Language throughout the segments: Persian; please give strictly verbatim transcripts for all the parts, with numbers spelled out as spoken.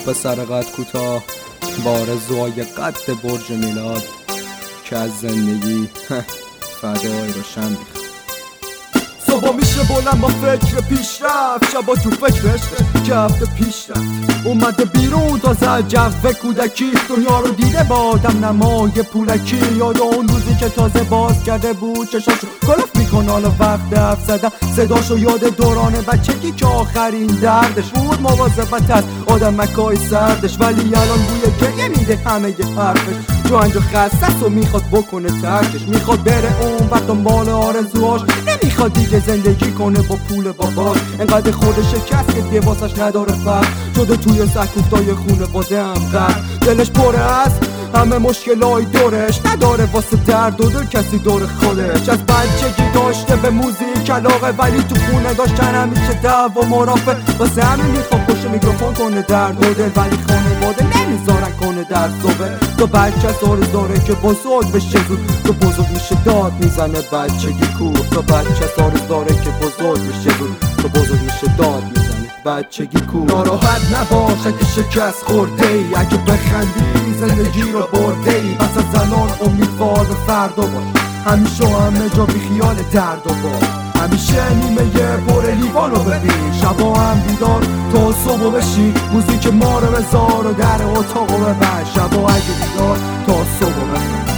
پسر قد کوتاه با آرزوهای قد برج میلاد که از زندگی فدای روشن میخواد. صبح میشه بلند با فکر پیشرفت، شبا تو فکرش که هفته پیش رفت اومده بیرون تازه جو کودکی، دنیا رو دیده با آدم نمای پولکی. یاد اون روزی که تازه باز کرده بود چشاشو گلف میکن، حالا وقت حرف زدن صداشو یاد دوران بچگی که آخرین دردش بود مواظبت از آدمکای سردش. ولی الان بوی گریه میده همه ی حرفش، جو انجا خستست و میخواد بکنه ترکش. میخواد بره اون وقت دنبال آرزوهاش، نمیخواد دیگه زندگی کنه با پول باباش. انقدر خودش شکست که دیگه واسش نداره فرق، شده توی سکوفتای خونه واده هم غرق. دلش پره است همه مشکلای دورش، نداره واسه درد و دل کسی دور خودش. از بچگی داشته به موزیک علاقه، ولی تو خونه داشتن همیشه دعوا و مرافع. واسه همین میخواد پشت میکروفون کنه درد و دل، ولی خانواده نمیذارن کنه درد صبح. تو بچه سارز داره که بزرگ بشه زود، تو بزرگ میشه داد میزنه بچگی کور. تو بچه سارز داره که بزرگ میشه زود، تو بزرگ میشه داد میزنه بچگی کور. ناراحت نباش اگه شکست خورده ای، اگه بخندی زندگی رو برده ای. پس از الان امیدوار به فردا باش، همیشه و همه جا بی خیال درد و باش. همیشه نیمه یه پر لیوان رو ببین، شبا هم بیدار تا صبح بشی. موزیک ما رو بذار و در اتاق رو ببر، شبا اگه بیدار تا صبح بشی.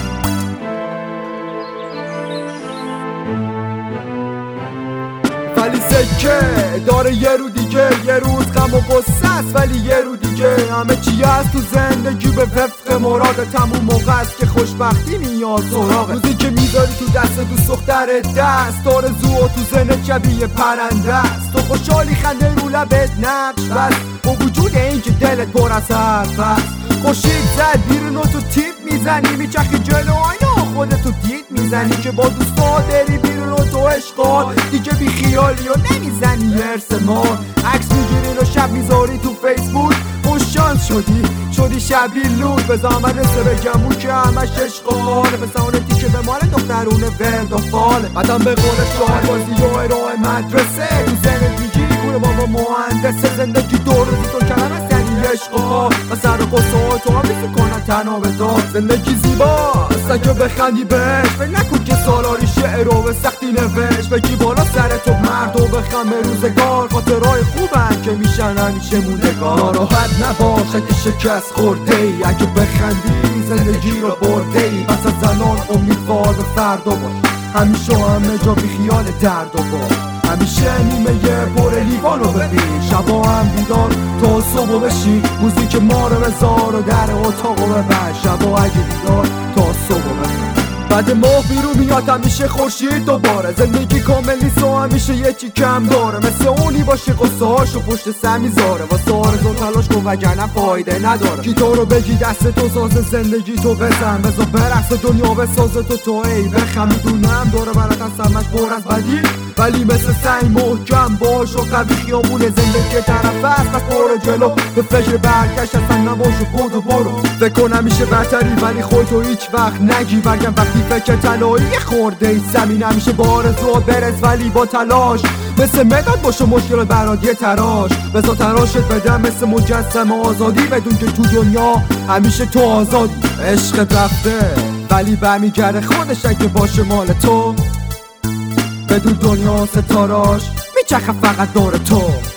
ولی سکه داره یه رو دیگه، یه روز غم و غصه است ولی یه رو دیگه. همه چی هست تو زندگی به وفق مراد، تموم موقع است که خوشبختی میاد سراغه. روزی که میذاری تو دست دوست دختر دست، آرزو و تو ذهنت شبیه پرنده است. تو خوشحالی خنده رو لبت نقش بس، با وجود این که دلت پر از حرف است. خورشید زد بیرون و تو تیپ میزنی، میچخی جلو آینه خودتو دید میزنی. که با دوستا بری بیرون و تو اشغال دیگه بی خیالی و نمیزنی هرس مار. عکس میگیری و شب میذاری تو فیسبوک، خوش شانس شدی شدی شبیه لود. بزا من رسه بگمون که همش عشق و حاله، بسانتی که به مال دخترونه ورد و فاله. بعدم به قول شعر بازی و ارائه مدرسه، تو زندگی گونه بابا مهندسه. زندگی دور روزی تو کلمه سنی عشق و حال و سر قصه تو هم بیسی کنن تنها به دار. زندگی زیباست اگه بخندی بهش، فکر نکن که سالاری شعر رو به سختی نوشت. بگی بالا سر تو مرد و بخم روزگار، خاطرهای خوبن که میشن همیشه موندگار. ناراحت نباش اگه شکست خورده ای، اگه بخندی زندگی رو برده ای. پس از الان امیدوار به فردا باش، همیشه و همه جا بی خیال درد و باش. همیشه نیمه یه پر لیوان رو ببین، شبا هم بیدار تا صبح بشی. موزیک ما رو بذار و در اتاق رو ببر، شبا اگه بیدار تا صبح بشی. بعد ماه بیرون میاد همیشه خورشید دوباره، زندگی کامل نیست و همیشه یه چی کم داره. مثل اونی باشه قصه هاشو پشت سر میذاره، واسه آرزو تلاش کن وگرنه فایده نداره. گیتار رو بگی دست تو ساز زندگی تو بزن، بذار برقص دنیا بساز تو تو ای بخم. میدونم دوره برات از همش پر از بدی، ولی مثل سنگ محکم باش و قوی. خیابون زندگی طرف است پس برو جلو، به فکر برگشت اصلا نباش و بودو برو. فکر کن همیشه برتری ولی خودتو هیچ وقت نگی. برگم وقتی فکر طلایی خورده ای زمین، همیشه با آرزو برس ولی با تلاش. مثل مداد باشه مشکل برات یه تراش، بذار تراشت بدم مثل مجسم آزادی. بدون که تو دنیا همیشه تو آزادی. عشق رفته ولی برمیگرده خودش اگه باشه مال تو. بدون دنیا ستاراش میچخه فقط دور تو.